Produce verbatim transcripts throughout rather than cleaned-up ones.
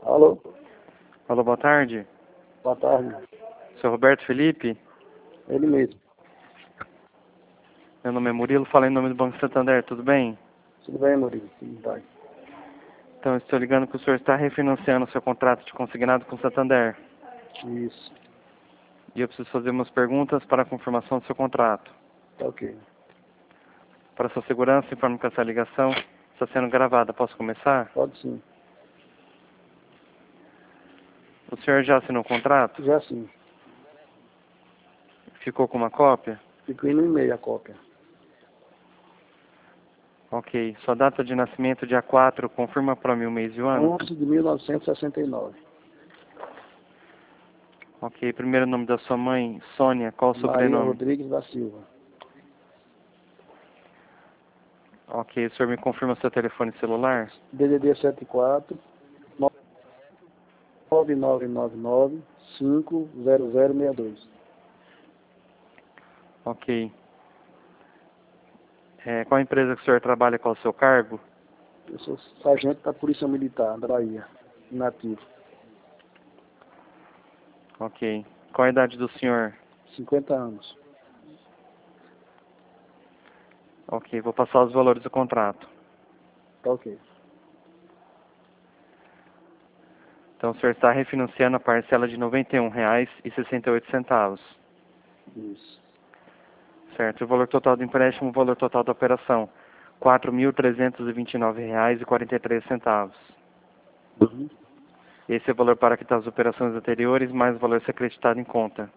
Alô? Alô, boa tarde. Boa tarde. Seu Roberto Felipe? Ele mesmo. Meu nome é Murilo, falo em nome do Banco Santander, tudo bem? Tudo bem, Murilo? Tudo bem. Então, estou ligando que o senhor está refinanciando o seu contrato de consignado com o Santander. Isso. E eu preciso fazer umas perguntas para a confirmação do seu contrato. Tá ok. Para sua segurança, informo que essa ligação está sendo gravada. Posso começar? Pode sim. O senhor já assinou o contrato? Já sim. Ficou com uma cópia? Ficou no e-mail a cópia. Ok. Sua data de nascimento, dia quatro, confirma para mim o mês e o ano? onze de mil novecentos e sessenta e nove. Ok. Primeiro nome da sua mãe, Sônia. Qual o Maria sobrenome? Rodrigues da Silva. Ok. O senhor me confirma seu telefone celular? D D D setenta e quatro, nove nove nove nove, cinco zero zero seis dois. Ok. É, qual empresa que o senhor trabalha, qual o seu cargo? Eu sou sargento da Polícia Militar da Bahia, inativo. Ok. Qual a idade do senhor? cinquenta anos. Ok, vou passar os valores do contrato. Tá ok. Então, o senhor está refinanciando a parcela de noventa e um reais e sessenta e oito centavos. Isso. Certo. O valor total do empréstimo, o valor total da operação, quatro mil trezentos e vinte e nove reais e quarenta e três centavos. Uhum. Esse é o valor para quitar as operações anteriores, mais o valor a ser acreditado em conta.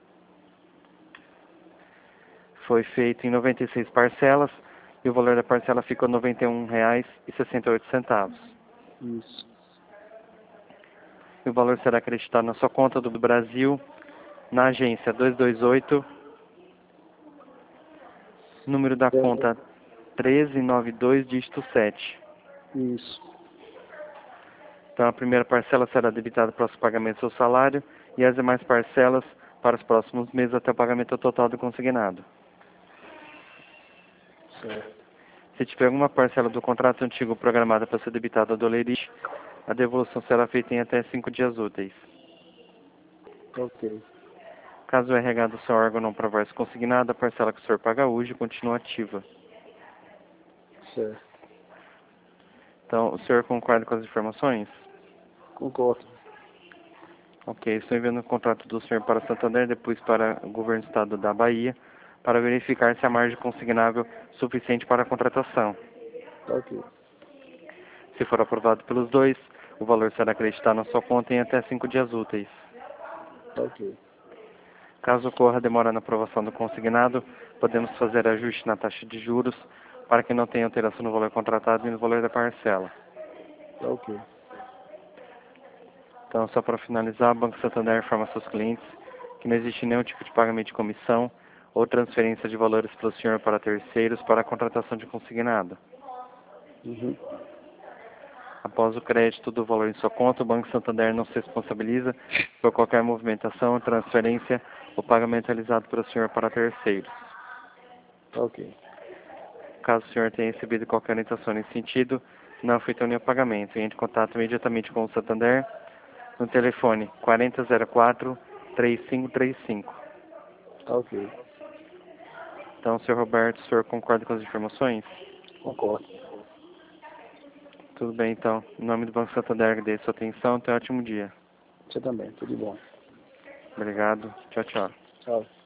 Foi feito em noventa e seis parcelas e o valor da parcela ficou noventa e um reais e sessenta e oito centavos. Isso. E o valor será acreditado na sua conta do Brasil, na agência duzentos e vinte e oito, número da conta treze noventa e dois, dígito sete. Isso. Então, a primeira parcela será debitada para os pagamentos do seu salário e as demais parcelas para os próximos meses até o pagamento total do consignado. Certo. Se tiver alguma parcela do contrato antigo programada para ser debitada do lerite, a devolução será feita em até cinco dias úteis. Tá ok. Caso o R H do seu órgão não provar esse consignado, a parcela que o senhor paga hoje continua ativa. Certo. Então, o senhor concorda com as informações? Concordo. Ok, estou enviando o contrato do senhor para Santander, depois para o governo do estado da Bahia, para verificar se há margem consignável suficiente para a contratação. Tá ok. Se for aprovado pelos dois, o valor será acreditado na sua conta em até cinco dias úteis. Tá ok. Caso ocorra demora na aprovação do consignado, podemos fazer ajuste na taxa de juros para que não tenha alteração no valor contratado e no valor da parcela. Tá ok. Então, só para finalizar, o Banco Santander informa seus clientes que não existe nenhum tipo de pagamento de comissão ou transferência de valores pelo senhor para terceiros para a contratação de consignado. Uhum. Após o crédito do valor em sua conta, o Banco Santander não se responsabiliza por qualquer movimentação, transferência ou pagamento realizado pelo senhor para terceiros. Tá ok. Caso o senhor tenha recebido qualquer orientação nesse sentido, não feito nenhum pagamento, entre em contato imediatamente com o Santander no telefone quarenta zero quatro, três cinco três cinco. Tá ok. Então, senhor Roberto, o senhor concorda com as informações? Concordo. Tudo bem, então. Em nome do Banco Santander, agradeço a sua atenção. Tenha um ótimo dia. Você também. Tudo de bom. Obrigado. Tchau, tchau. Tchau.